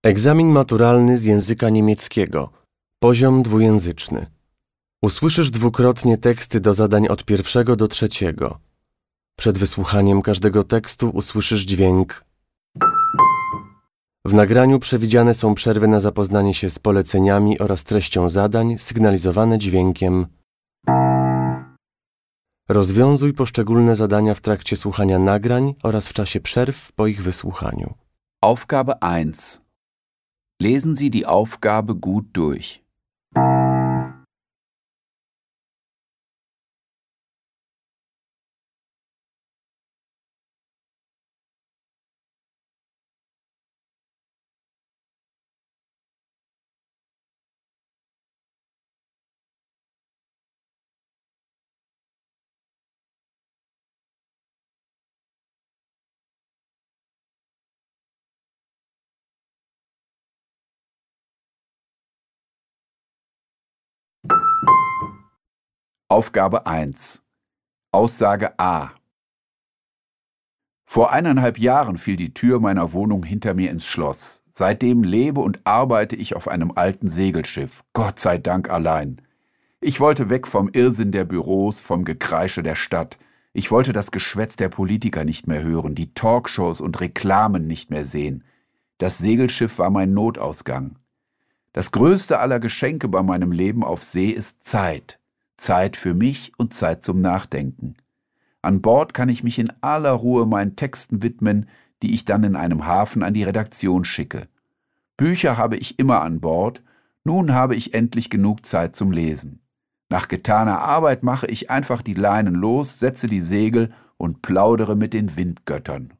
Egzamin maturalny z języka niemieckiego. Poziom dwujęzyczny. Usłyszysz dwukrotnie teksty do zadań od 1 do 3. Przed wysłuchaniem każdego tekstu usłyszysz dźwięk. W nagraniu przewidziane są przerwy na zapoznanie się z poleceniami oraz treścią zadań, sygnalizowane dźwiękiem. Rozwiązuj poszczególne zadania w trakcie słuchania nagrań oraz w czasie przerw po ich wysłuchaniu. Aufgabe 1. Lesen Sie die Aufgabe gut durch. Aufgabe 1. Aussage A. Vor 1,5 Jahren fiel die Tür meiner Wohnung hinter mir ins Schloss. Seitdem lebe und arbeite ich auf einem alten Segelschiff. Gott sei Dank allein. Ich wollte weg vom Irrsinn der Büros, vom Gekreische der Stadt. Ich wollte das Geschwätz der Politiker nicht mehr hören, die Talkshows und Reklamen nicht mehr sehen. Das Segelschiff war mein Notausgang. Das größte aller Geschenke bei meinem Leben auf See ist Zeit. Zeit für mich und Zeit zum Nachdenken. An Bord kann ich mich in aller Ruhe meinen Texten widmen, die ich dann in einem Hafen an die Redaktion schicke. Bücher habe ich immer an Bord, nun habe ich endlich genug Zeit zum Lesen. Nach getaner Arbeit mache ich einfach die Leinen los, setze die Segel und plaudere mit den Windgöttern.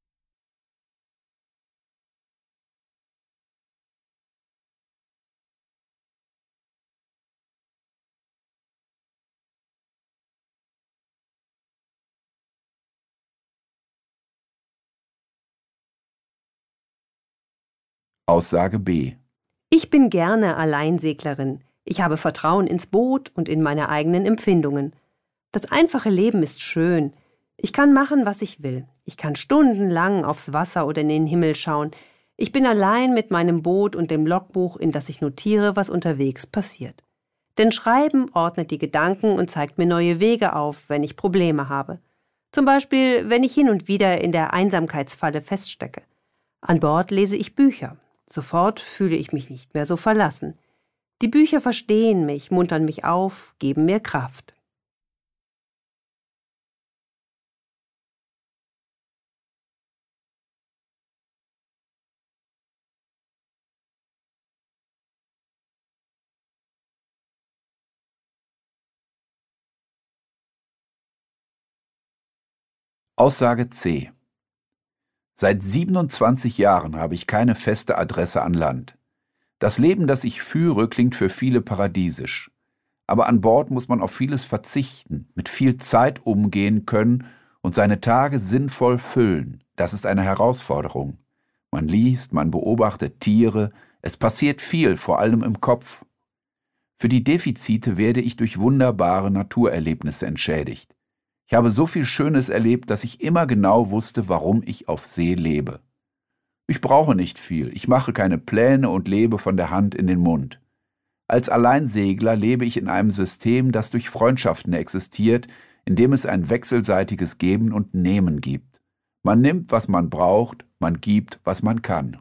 Aussage B. Ich bin gerne Alleinseglerin. Ich habe Vertrauen ins Boot und in meine eigenen Empfindungen. Das einfache Leben ist schön. Ich kann machen, was ich will. Ich kann stundenlang aufs Wasser oder in den Himmel schauen. Ich bin allein mit meinem Boot und dem Logbuch, in das ich notiere, was unterwegs passiert. Denn Schreiben ordnet die Gedanken und zeigt mir neue Wege auf, wenn ich Probleme habe. Zum Beispiel, wenn ich hin und wieder in der Einsamkeitsfalle feststecke. An Bord lese ich Bücher. Sofort fühle ich mich nicht mehr so verlassen. Die Bücher verstehen mich, muntern mich auf, geben mir Kraft. Aussage C. Seit 27 Jahren habe ich keine feste Adresse an Land. Das Leben, das ich führe, klingt für viele paradiesisch. Aber an Bord muss man auf vieles verzichten, mit viel Zeit umgehen können und seine Tage sinnvoll füllen. Das ist eine Herausforderung. Man liest, man beobachtet Tiere, es passiert viel, vor allem im Kopf. Für die Defizite werde ich durch wunderbare Naturerlebnisse entschädigt. Ich habe so viel Schönes erlebt, dass ich immer genau wusste, warum ich auf See lebe. Ich brauche nicht viel, ich mache keine Pläne und lebe von der Hand in den Mund. Als Alleinsegler lebe ich in einem System, das durch Freundschaften existiert, in dem es ein wechselseitiges Geben und Nehmen gibt. Man nimmt, was man braucht, man gibt, was man kann.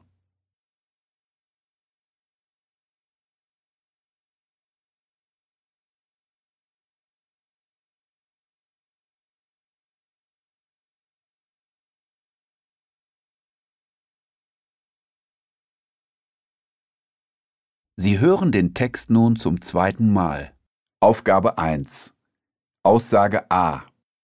Sie hören den Text nun zum 2. Mal. Aufgabe 1. Aussage A.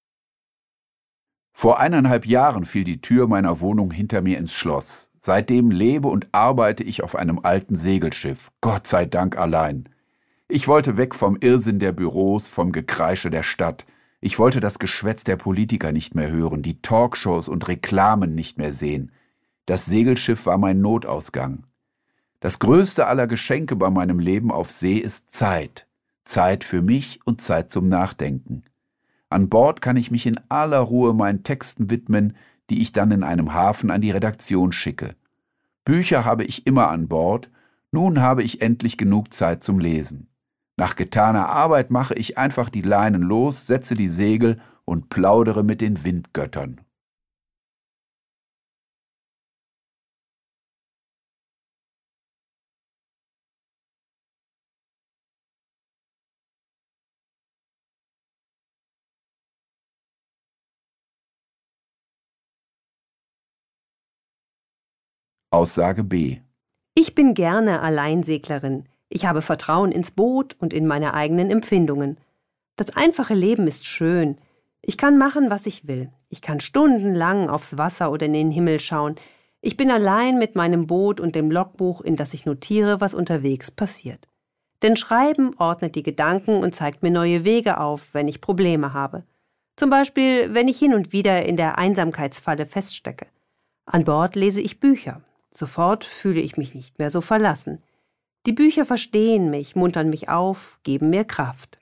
Vor 1,5 Jahren fiel die Tür meiner Wohnung hinter mir ins Schloss. Seitdem lebe und arbeite ich auf einem alten Segelschiff. Gott sei Dank allein. Ich wollte weg vom Irrsinn der Büros, vom Gekreische der Stadt. Ich wollte das Geschwätz der Politiker nicht mehr hören, die Talkshows und Reklamen nicht mehr sehen. Das Segelschiff war mein Notausgang. Das größte aller Geschenke bei meinem Leben auf See ist Zeit. Zeit für mich und Zeit zum Nachdenken. An Bord kann ich mich in aller Ruhe meinen Texten widmen, die ich dann in einem Hafen an die Redaktion schicke. Bücher habe ich immer an Bord, nun habe ich endlich genug Zeit zum Lesen. Nach getaner Arbeit mache ich einfach die Leinen los, setze die Segel und plaudere mit den Windgöttern. Aussage B. Ich bin gerne Alleinseglerin. Ich habe Vertrauen ins Boot und in meine eigenen Empfindungen. Das einfache Leben ist schön. Ich kann machen, was ich will. Ich kann stundenlang aufs Wasser oder in den Himmel schauen. Ich bin allein mit meinem Boot und dem Logbuch, in das ich notiere, was unterwegs passiert. Denn Schreiben ordnet die Gedanken und zeigt mir neue Wege auf, wenn ich Probleme habe. Zum Beispiel, wenn ich hin und wieder in der Einsamkeitsfalle feststecke. An Bord lese ich Bücher. Sofort fühle ich mich nicht mehr so verlassen. Die Bücher verstehen mich, muntern mich auf, geben mir Kraft.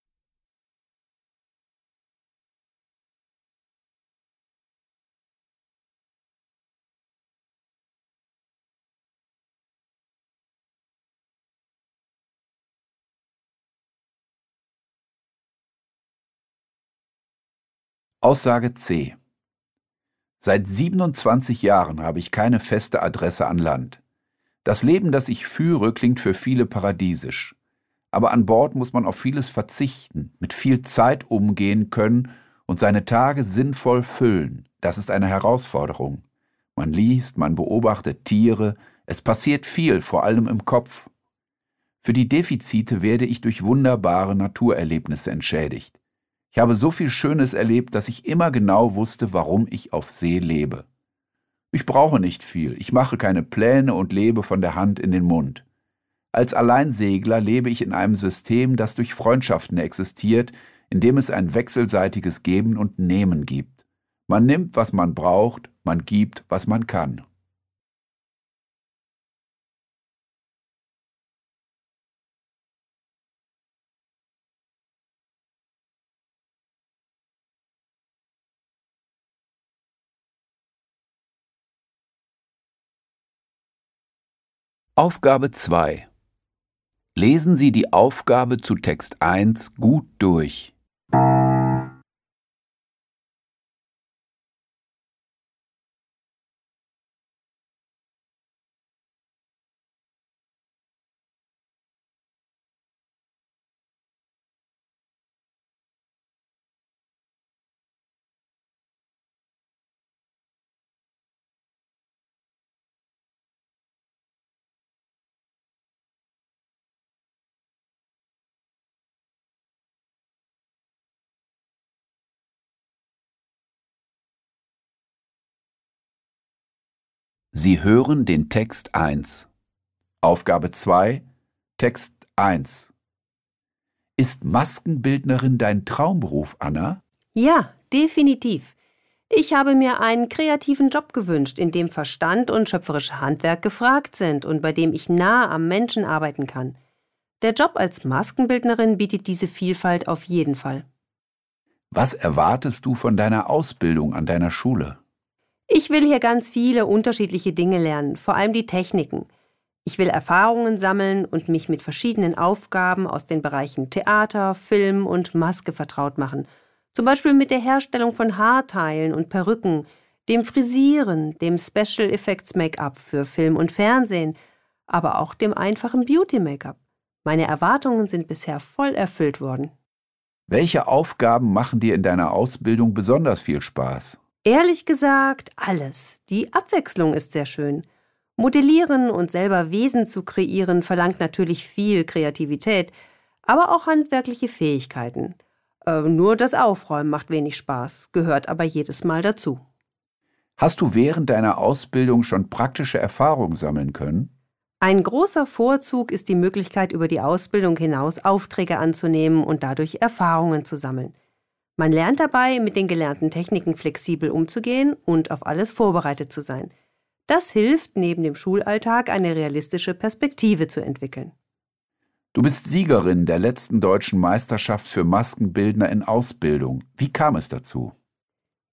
Aussage C. Seit 27 Jahren habe ich keine feste Adresse an Land. Das Leben, das ich führe, klingt für viele paradiesisch. Aber an Bord muss man auf vieles verzichten, mit viel Zeit umgehen können und seine Tage sinnvoll füllen. Das ist eine Herausforderung. Man liest, man beobachtet Tiere, es passiert viel, vor allem im Kopf. Für die Defizite werde ich durch wunderbare Naturerlebnisse entschädigt. Ich habe so viel Schönes erlebt, dass ich immer genau wusste, warum ich auf See lebe. Ich brauche nicht viel, ich mache keine Pläne und lebe von der Hand in den Mund. Als Alleinsegler lebe ich in einem System, das durch Freundschaften existiert, in dem es ein wechselseitiges Geben und Nehmen gibt. Man nimmt, was man braucht, man gibt, was man kann. Aufgabe 2. Lesen Sie die Aufgabe zu Text 1 gut durch. Sie hören den Text 1. Aufgabe 2, Text 1. Ist Maskenbildnerin dein Traumberuf, Anna? Ja, definitiv. Ich habe mir einen kreativen Job gewünscht, in dem Verstand und schöpferische Handwerk gefragt sind und bei dem ich nah am Menschen arbeiten kann. Der Job als Maskenbildnerin bietet diese Vielfalt auf jeden Fall. Was erwartest du von deiner Ausbildung an deiner Schule? Ich will hier ganz viele unterschiedliche Dinge lernen, vor allem die Techniken. Ich will Erfahrungen sammeln und mich mit verschiedenen Aufgaben aus den Bereichen Theater, Film und Maske vertraut machen. Zum Beispiel mit der Herstellung von Haarteilen und Perücken, dem Frisieren, dem Special Effects Make-up für Film und Fernsehen, aber auch dem einfachen Beauty-Make-up. Meine Erwartungen sind bisher voll erfüllt worden. Welche Aufgaben machen dir in deiner Ausbildung besonders viel Spaß? Ehrlich gesagt, alles. Die Abwechslung ist sehr schön. Modellieren und selber Wesen zu kreieren verlangt natürlich viel Kreativität, aber auch handwerkliche Fähigkeiten. Nur das Aufräumen macht wenig Spaß, gehört aber jedes Mal dazu. Hast du während deiner Ausbildung schon praktische Erfahrungen sammeln können? Ein großer Vorzug ist die Möglichkeit, über die Ausbildung hinaus Aufträge anzunehmen und dadurch Erfahrungen zu sammeln. Man lernt dabei, mit den gelernten Techniken flexibel umzugehen und auf alles vorbereitet zu sein. Das hilft, neben dem Schulalltag eine realistische Perspektive zu entwickeln. Du bist Siegerin der letzten deutschen Meisterschaft für Maskenbildner in Ausbildung. Wie kam es dazu?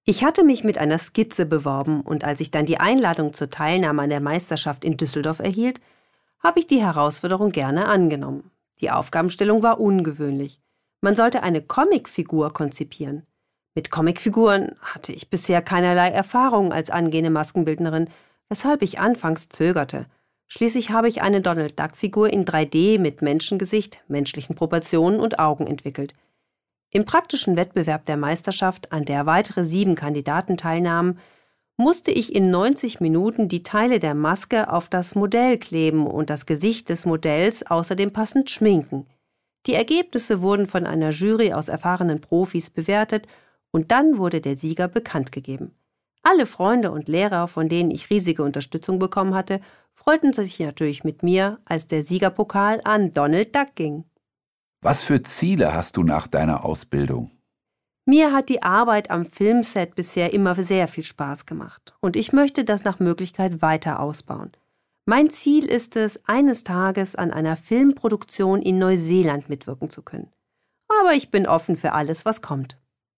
Ich hatte mich mit einer Skizze beworben und als ich dann die Einladung zur Teilnahme an der Meisterschaft in Düsseldorf erhielt, habe ich die Herausforderung gerne angenommen. Die Aufgabenstellung war ungewöhnlich. Man sollte eine Comicfigur konzipieren. Mit Comicfiguren hatte ich bisher keinerlei Erfahrung als angehende Maskenbildnerin, weshalb ich anfangs zögerte. Schließlich habe ich eine Donald-Duck-Figur in 3D mit Menschengesicht, menschlichen Proportionen und Augen entwickelt. Im praktischen Wettbewerb der Meisterschaft, an der weitere 7 Kandidaten teilnahmen, musste ich in 90 Minuten die Teile der Maske auf das Modell kleben und das Gesicht des Modells außerdem passend schminken. Die Ergebnisse wurden von einer Jury aus erfahrenen Profis bewertet und dann wurde der Sieger bekannt gegeben. Alle Freunde und Lehrer, von denen ich riesige Unterstützung bekommen hatte, freuten sich natürlich mit mir, als der Siegerpokal an Donald Duck ging. Was für Ziele hast du nach deiner Ausbildung? Mir hat die Arbeit am Filmset bisher immer sehr viel Spaß gemacht und ich möchte das nach Möglichkeit weiter ausbauen. Mein Ziel ist es, eines Tages an einer Filmproduktion in Neuseeland mitwirken zu können. Aber ich bin offen für alles, was kommt.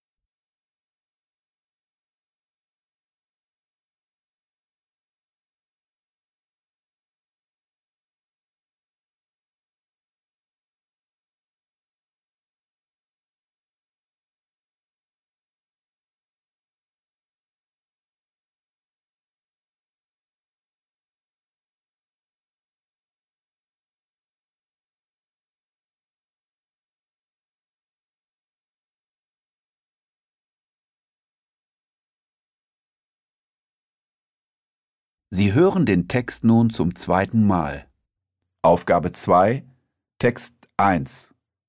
Sie hören den Text nun zum zweiten Mal. Aufgabe 2, Text 1.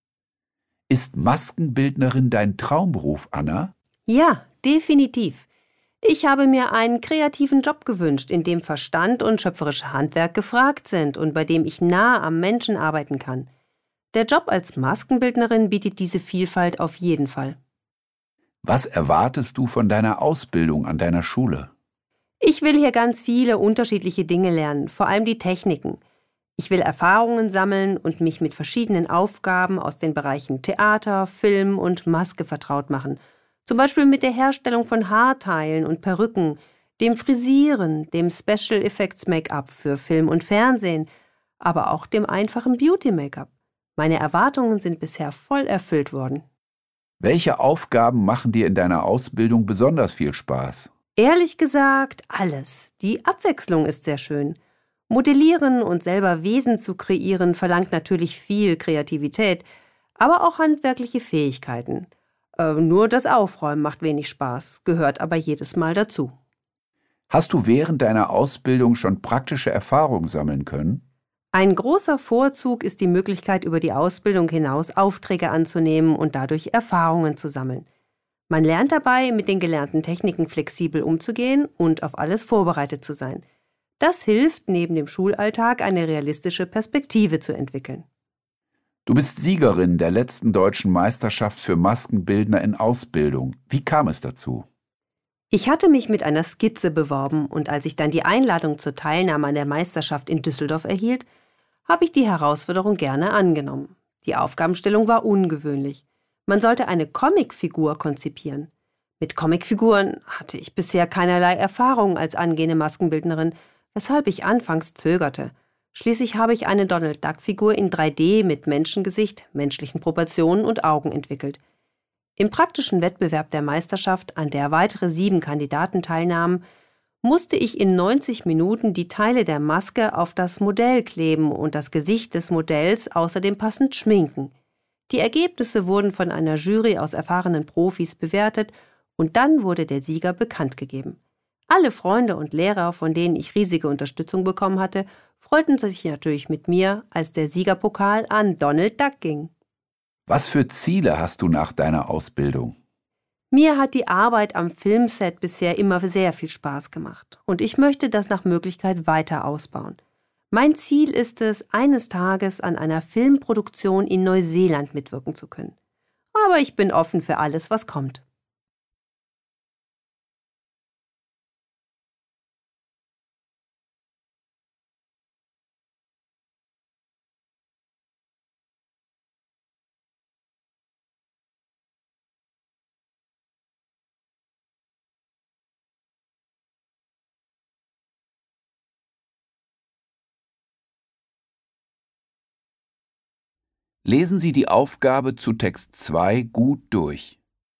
Ist Maskenbildnerin dein Traumberuf, Anna? Ja, definitiv. Ich habe mir einen kreativen Job gewünscht, in dem Verstand und schöpferische Handwerk gefragt sind und bei dem ich nah am Menschen arbeiten kann. Der Job als Maskenbildnerin bietet diese Vielfalt auf jeden Fall. Was erwartest du von deiner Ausbildung an deiner Schule? Ich will hier ganz viele unterschiedliche Dinge lernen, vor allem die Techniken. Ich will Erfahrungen sammeln und mich mit verschiedenen Aufgaben aus den Bereichen Theater, Film und Maske vertraut machen. Zum Beispiel mit der Herstellung von Haarteilen und Perücken, dem Frisieren, dem Special Effects Make-up für Film und Fernsehen, aber auch dem einfachen Beauty-Make-up. Meine Erwartungen sind bisher voll erfüllt worden. Welche Aufgaben machen dir in deiner Ausbildung besonders viel Spaß? Ehrlich gesagt, alles. Die Abwechslung ist sehr schön. Modellieren und selber Wesen zu kreieren verlangt natürlich viel Kreativität, aber auch handwerkliche Fähigkeiten. Nur das Aufräumen macht wenig Spaß, gehört aber jedes Mal dazu. Hast du während deiner Ausbildung schon praktische Erfahrungen sammeln können? Ein großer Vorzug ist die Möglichkeit, über die Ausbildung hinaus Aufträge anzunehmen und dadurch Erfahrungen zu sammeln. Man lernt dabei, mit den gelernten Techniken flexibel umzugehen und auf alles vorbereitet zu sein. Das hilft, neben dem Schulalltag eine realistische Perspektive zu entwickeln. Du bist Siegerin der letzten deutschen Meisterschaft für Maskenbildner in Ausbildung. Wie kam es dazu? Ich hatte mich mit einer Skizze beworben und als ich dann die Einladung zur Teilnahme an der Meisterschaft in Düsseldorf erhielt, habe ich die Herausforderung gerne angenommen. Die Aufgabenstellung war ungewöhnlich. Man sollte eine Comicfigur konzipieren. Mit Comicfiguren hatte ich bisher keinerlei Erfahrung als angehende Maskenbildnerin, weshalb ich anfangs zögerte. Schließlich habe ich eine Donald-Duck-Figur in 3D mit Menschengesicht, menschlichen Proportionen und Augen entwickelt. Im praktischen Wettbewerb der Meisterschaft, an der weitere 7 Kandidaten teilnahmen, musste ich in 90 Minuten die Teile der Maske auf das Modell kleben und das Gesicht des Modells außerdem passend schminken. Die Ergebnisse wurden von einer Jury aus erfahrenen Profis bewertet und dann wurde der Sieger bekannt gegeben. Alle Freunde und Lehrer, von denen ich riesige Unterstützung bekommen hatte, freuten sich natürlich mit mir, als der Siegerpokal an Donald Duck ging. Was für Ziele hast du nach deiner Ausbildung? Mir hat die Arbeit am Filmset bisher immer sehr viel Spaß gemacht und ich möchte das nach Möglichkeit weiter ausbauen. Mein Ziel ist es, eines Tages an einer Filmproduktion in Neuseeland mitwirken zu können. Aber ich bin offen für alles, was kommt. Lesen Sie die Aufgabe zu Text 2 gut durch.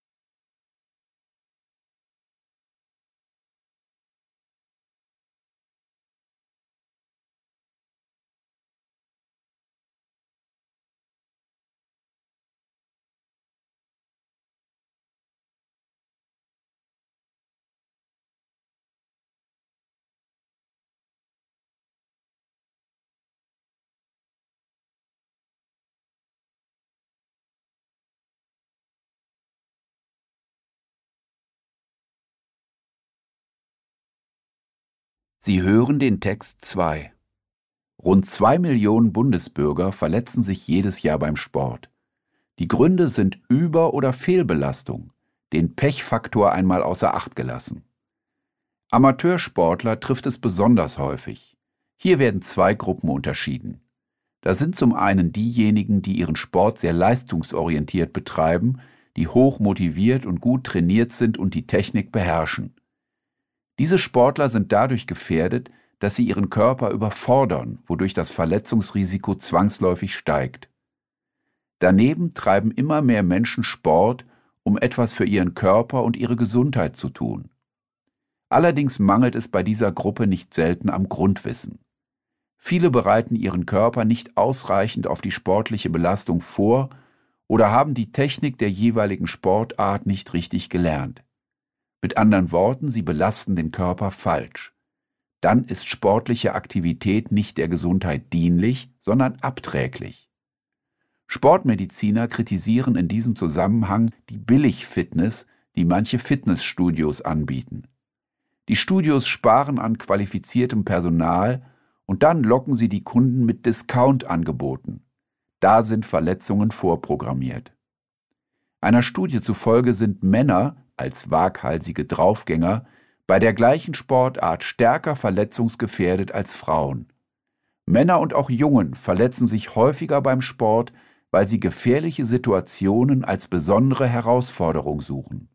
Sie hören den Text 2. Rund 2 Millionen Bundesbürger verletzen sich jedes Jahr beim Sport. Die Gründe sind Über- oder Fehlbelastung, den Pechfaktor einmal außer Acht gelassen. Amateursportler trifft es besonders häufig. Hier werden zwei Gruppen unterschieden. Da sind zum einen diejenigen, die ihren Sport sehr leistungsorientiert betreiben, die hoch motiviert und gut trainiert sind und die Technik beherrschen. Diese Sportler sind dadurch gefährdet, dass sie ihren Körper überfordern, wodurch das Verletzungsrisiko zwangsläufig steigt. Daneben treiben immer mehr Menschen Sport, um etwas für ihren Körper und ihre Gesundheit zu tun. Allerdings mangelt es bei dieser Gruppe nicht selten am Grundwissen. Viele bereiten ihren Körper nicht ausreichend auf die sportliche Belastung vor oder haben die Technik der jeweiligen Sportart nicht richtig gelernt. Mit anderen Worten, sie belasten den Körper falsch. Dann ist sportliche Aktivität nicht der Gesundheit dienlich, sondern abträglich. Sportmediziner kritisieren in diesem Zusammenhang die Billigfitness, die manche Fitnessstudios anbieten. Die Studios sparen an qualifiziertem Personal und dann locken sie die Kunden mit Discount-Angeboten. Da sind Verletzungen vorprogrammiert. Einer Studie zufolge sind Männer als waghalsige Draufgänger bei der gleichen Sportart stärker verletzungsgefährdet als Frauen. Männer und auch Jungen verletzen sich häufiger beim Sport, weil sie gefährliche Situationen als besondere Herausforderung suchen.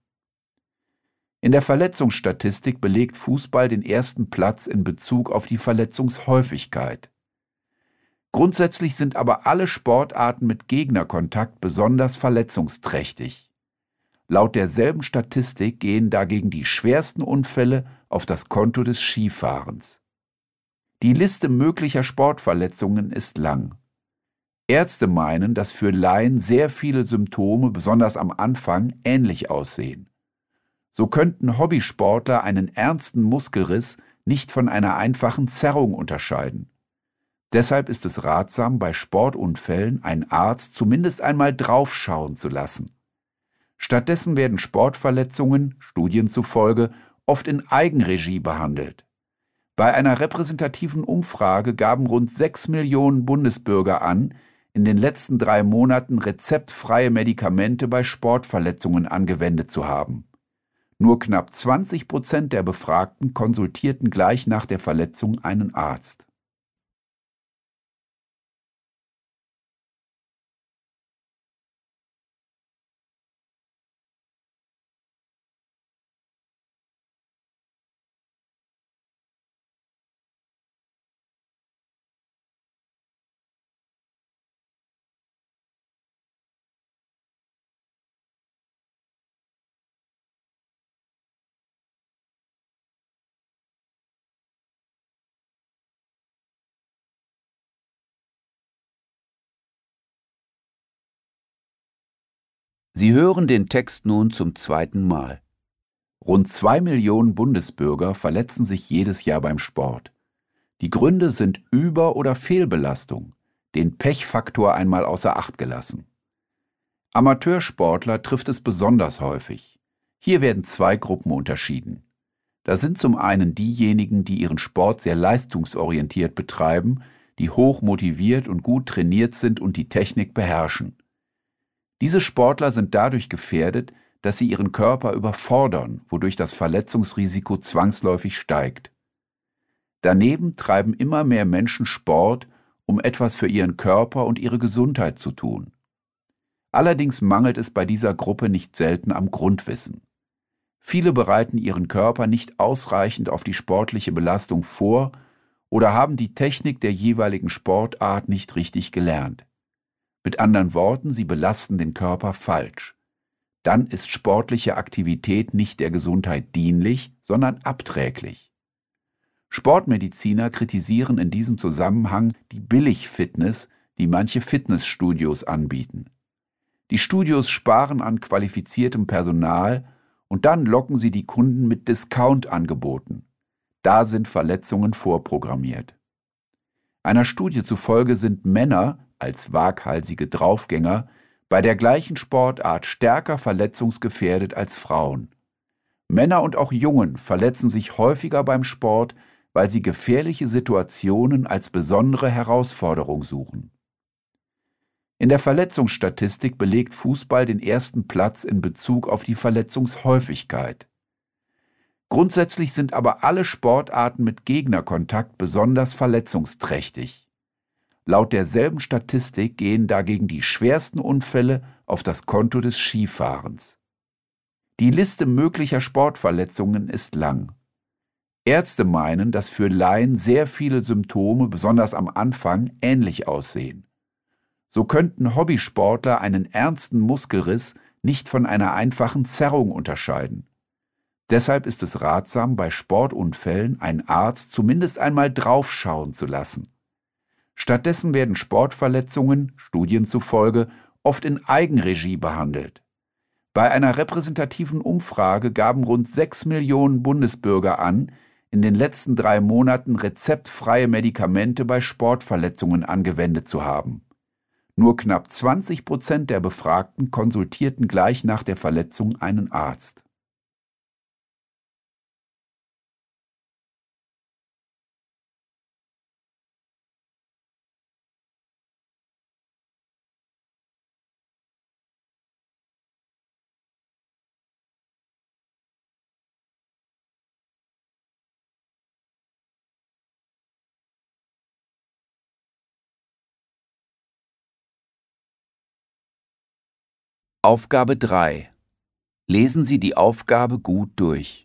In der Verletzungsstatistik belegt Fußball den ersten Platz in Bezug auf die Verletzungshäufigkeit. Grundsätzlich sind aber alle Sportarten mit Gegnerkontakt besonders verletzungsträchtig. Laut derselben Statistik gehen dagegen die schwersten Unfälle auf das Konto des Skifahrens. Die Liste möglicher Sportverletzungen ist lang. Ärzte meinen, dass für Laien sehr viele Symptome, besonders am Anfang, ähnlich aussehen. So könnten Hobbysportler einen ernsten Muskelriss nicht von einer einfachen Zerrung unterscheiden. Deshalb ist es ratsam, bei Sportunfällen einen Arzt zumindest einmal draufschauen zu lassen. Stattdessen werden Sportverletzungen, Studien zufolge, oft in Eigenregie behandelt. Bei einer repräsentativen Umfrage gaben rund 6 Millionen Bundesbürger an, in den letzten 3 Monaten rezeptfreie Medikamente bei Sportverletzungen angewendet zu haben. Nur knapp 20% der Befragten konsultierten gleich nach der Verletzung einen Arzt. Sie hören den Text nun zum zweiten Mal. Rund 2 Millionen Bundesbürger verletzen sich jedes Jahr beim Sport. Die Gründe sind Über- oder Fehlbelastung, den Pechfaktor einmal außer Acht gelassen. Amateursportler trifft es besonders häufig. Hier werden zwei Gruppen unterschieden. Da sind zum einen diejenigen, die ihren Sport sehr leistungsorientiert betreiben, die hoch motiviert und gut trainiert sind und die Technik beherrschen. Diese Sportler sind dadurch gefährdet, dass sie ihren Körper überfordern, wodurch das Verletzungsrisiko zwangsläufig steigt. Daneben treiben immer mehr Menschen Sport, um etwas für ihren Körper und ihre Gesundheit zu tun. Allerdings mangelt es bei dieser Gruppe nicht selten am Grundwissen. Viele bereiten ihren Körper nicht ausreichend auf die sportliche Belastung vor oder haben die Technik der jeweiligen Sportart nicht richtig gelernt. Mit anderen Worten, sie belasten den Körper falsch. Dann ist sportliche Aktivität nicht der Gesundheit dienlich, sondern abträglich. Sportmediziner kritisieren in diesem Zusammenhang die Billig-Fitness, die manche Fitnessstudios anbieten. Die Studios sparen an qualifiziertem Personal und dann locken sie die Kunden mit Discount-Angeboten. Da sind Verletzungen vorprogrammiert. Einer Studie zufolge sind Männer als waghalsige Draufgänger bei der gleichen Sportart stärker verletzungsgefährdet als Frauen. Männer und auch Jungen verletzen sich häufiger beim Sport, weil sie gefährliche Situationen als besondere Herausforderung suchen. In der Verletzungsstatistik belegt Fußball den ersten Platz in Bezug auf die Verletzungshäufigkeit. Grundsätzlich sind aber alle Sportarten mit Gegnerkontakt besonders verletzungsträchtig. Laut derselben Statistik gehen dagegen die schwersten Unfälle auf das Konto des Skifahrens. Die Liste möglicher Sportverletzungen ist lang. Ärzte meinen, dass für Laien sehr viele Symptome, besonders am Anfang, ähnlich aussehen. So könnten Hobbysportler einen ernsten Muskelriss nicht von einer einfachen Zerrung unterscheiden. Deshalb ist es ratsam, bei Sportunfällen einen Arzt zumindest einmal draufschauen zu lassen. Stattdessen werden Sportverletzungen, Studien zufolge, oft in Eigenregie behandelt. Bei einer repräsentativen Umfrage gaben rund 6 Millionen Bundesbürger an, in den letzten 3 Monaten rezeptfreie Medikamente bei Sportverletzungen angewendet zu haben. Nur knapp 20% der Befragten konsultierten gleich nach der Verletzung einen Arzt. Aufgabe 3. Lesen Sie die Aufgabe gut durch.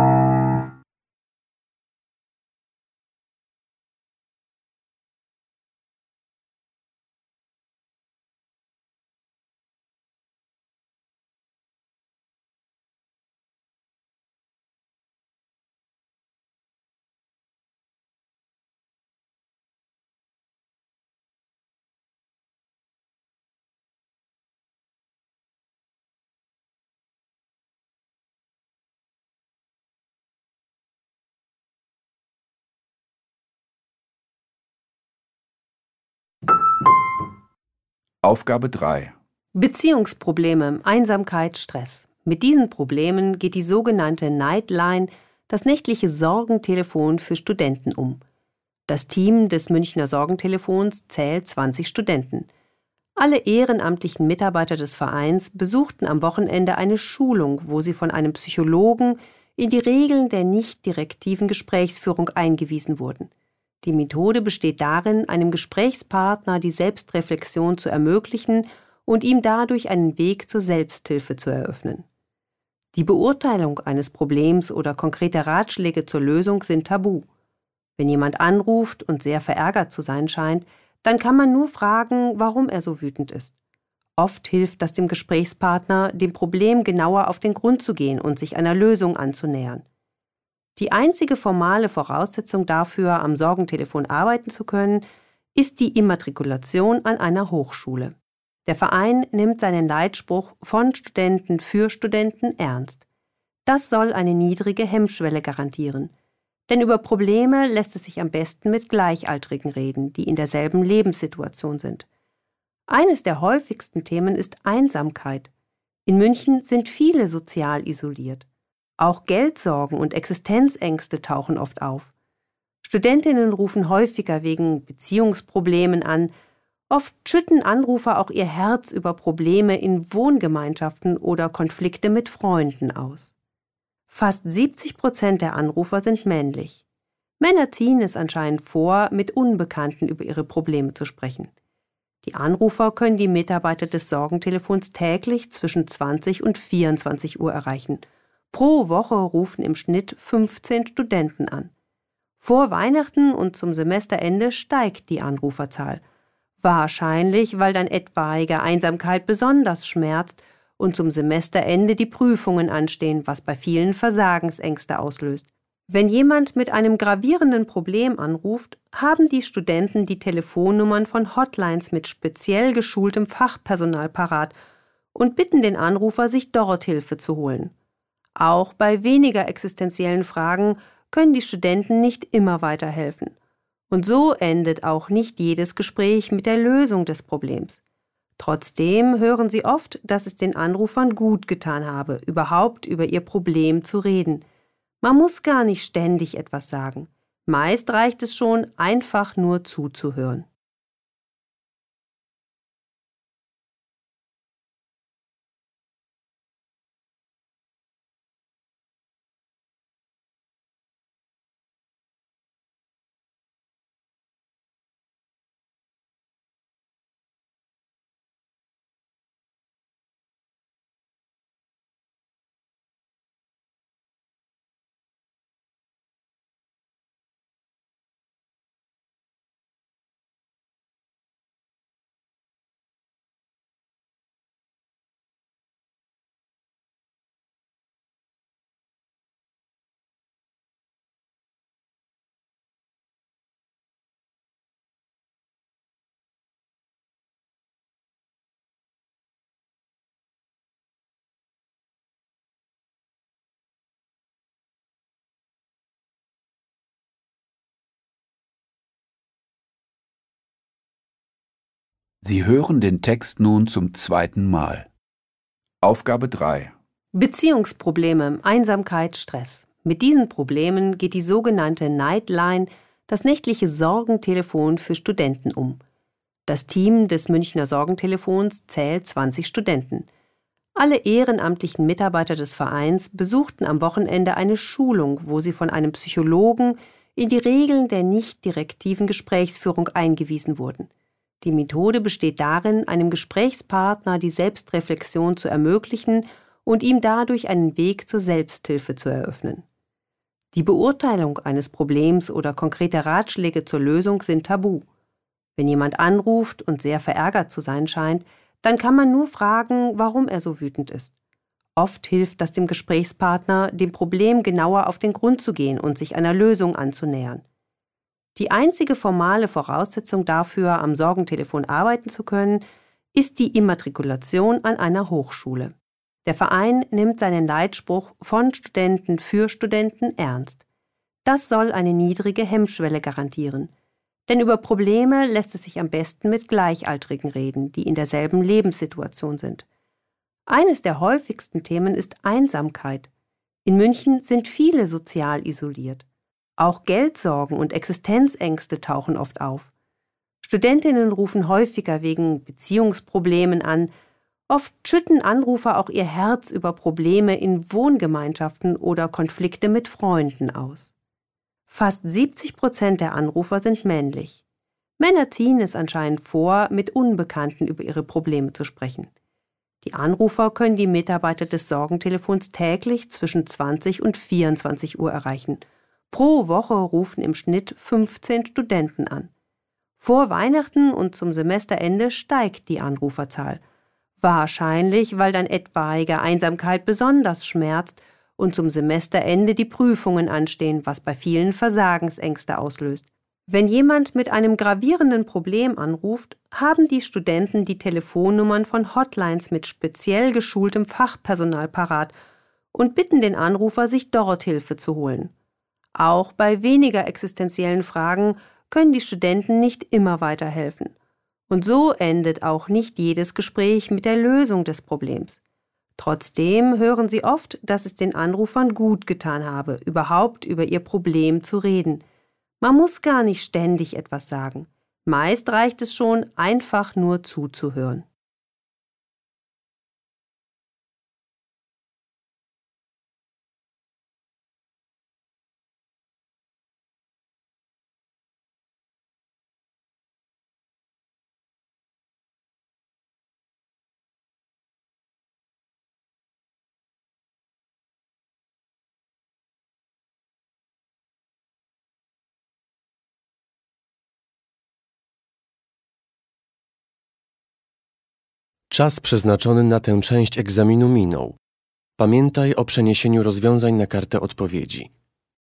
Aufgabe 3. Beziehungsprobleme, Einsamkeit, Stress. Mit diesen Problemen geht die sogenannte Nightline, das nächtliche Sorgentelefon für Studenten, um. Das Team des Münchner Sorgentelefons zählt 20 Studenten. Alle ehrenamtlichen Mitarbeiter des Vereins besuchten am Wochenende eine Schulung, wo sie von einem Psychologen in die Regeln der nicht direktiven Gesprächsführung eingewiesen wurden. Die Methode besteht darin, einem Gesprächspartner die Selbstreflexion zu ermöglichen und ihm dadurch einen Weg zur Selbsthilfe zu eröffnen. Die Beurteilung eines Problems oder konkrete Ratschläge zur Lösung sind tabu. Wenn jemand anruft und sehr verärgert zu sein scheint, dann kann man nur fragen, warum er so wütend ist. Oft hilft das dem Gesprächspartner, dem Problem genauer auf den Grund zu gehen und sich einer Lösung anzunähern. Die einzige formale Voraussetzung dafür, am Sorgentelefon arbeiten zu können, ist die Immatrikulation an einer Hochschule. Der Verein nimmt seinen Leitspruch von Studenten für Studenten ernst. Das soll eine niedrige Hemmschwelle garantieren. Denn über Probleme lässt es sich am besten mit Gleichaltrigen reden, die in derselben Lebenssituation sind. Eines der häufigsten Themen ist Einsamkeit. In München sind viele sozial isoliert. Auch Geldsorgen und Existenzängste tauchen oft auf. Studentinnen rufen häufiger wegen Beziehungsproblemen an. Oft schütten Anrufer auch ihr Herz über Probleme in Wohngemeinschaften oder Konflikte mit Freunden aus. Fast 70% der Anrufer sind männlich. Männer ziehen es anscheinend vor, mit Unbekannten über ihre Probleme zu sprechen. Die Anrufer können die Mitarbeiter des Sorgentelefons täglich zwischen 20 und 24 Uhr erreichen. Pro Woche rufen im Schnitt 15 Studenten an. Vor Weihnachten und zum Semesterende steigt die Anruferzahl. Wahrscheinlich, weil dann etwaige Einsamkeit besonders schmerzt und zum Semesterende die Prüfungen anstehen, was bei vielen Versagensängste auslöst. Wenn jemand mit einem gravierenden Problem anruft, haben die Studenten die Telefonnummern von Hotlines mit speziell geschultem Fachpersonal parat und bitten den Anrufer, sich dort Hilfe zu holen. Auch bei weniger existenziellen Fragen können die Studenten nicht immer weiterhelfen. Und so endet auch nicht jedes Gespräch mit der Lösung des Problems. Trotzdem hören sie oft, dass es den Anrufern gut getan habe, überhaupt über ihr Problem zu reden. Man muss gar nicht ständig etwas sagen. Meist reicht es schon, einfach nur zuzuhören. Sie hören den Text nun zum zweiten Mal. Aufgabe 3. Beziehungsprobleme, Einsamkeit, Stress. Mit diesen Problemen geht die sogenannte Nightline, das nächtliche Sorgentelefon für Studenten um. Das Team des Münchner Sorgentelefons zählt 20 Studenten. Alle ehrenamtlichen Mitarbeiter des Vereins besuchten am Wochenende eine Schulung, wo sie von einem Psychologen in die Regeln der nicht direktiven Gesprächsführung eingewiesen wurden. Die Methode besteht darin, einem Gesprächspartner die Selbstreflexion zu ermöglichen und ihm dadurch einen Weg zur Selbsthilfe zu eröffnen. Die Beurteilung eines Problems oder konkrete Ratschläge zur Lösung sind tabu. Wenn jemand anruft und sehr verärgert zu sein scheint, dann kann man nur fragen, warum er so wütend ist. Oft hilft das dem Gesprächspartner, dem Problem genauer auf den Grund zu gehen und sich einer Lösung anzunähern. Die einzige formale Voraussetzung dafür, am Sorgentelefon arbeiten zu können, ist die Immatrikulation an einer Hochschule. Der Verein nimmt seinen Leitspruch von Studenten für Studenten ernst. Das soll eine niedrige Hemmschwelle garantieren. Denn über Probleme lässt es sich am besten mit Gleichaltrigen reden, die in derselben Lebenssituation sind. Eines der häufigsten Themen ist Einsamkeit. In München sind viele sozial isoliert. Auch Geldsorgen und Existenzängste tauchen oft auf. Studentinnen rufen häufiger wegen Beziehungsproblemen an. Oft schütten Anrufer auch ihr Herz über Probleme in Wohngemeinschaften oder Konflikte mit Freunden aus. Fast 70% der Anrufer sind männlich. Männer ziehen es anscheinend vor, mit Unbekannten über ihre Probleme zu sprechen. Die Anrufer können die Mitarbeiter des Sorgentelefons täglich zwischen 20 und 24 Uhr erreichen. Pro Woche rufen im Schnitt 15 Studenten an. Vor Weihnachten und zum Semesterende steigt die Anruferzahl. Wahrscheinlich, weil dann etwaige Einsamkeit besonders schmerzt und zum Semesterende die Prüfungen anstehen, was bei vielen Versagensängste auslöst. Wenn jemand mit einem gravierenden Problem anruft, haben die Studenten die Telefonnummern von Hotlines mit speziell geschultem Fachpersonal parat und bitten den Anrufer, sich dort Hilfe zu holen. Auch bei weniger existenziellen Fragen können die Studenten nicht immer weiterhelfen. Und so endet auch nicht jedes Gespräch mit der Lösung des Problems. Trotzdem hören sie oft, dass es den Anrufern gut getan habe, überhaupt über ihr Problem zu reden. Man muss gar nicht ständig etwas sagen. Meist reicht es schon, einfach nur zuzuhören. Czas przeznaczony na tę część egzaminu minął. Pamiętaj o przeniesieniu rozwiązań na kartę odpowiedzi.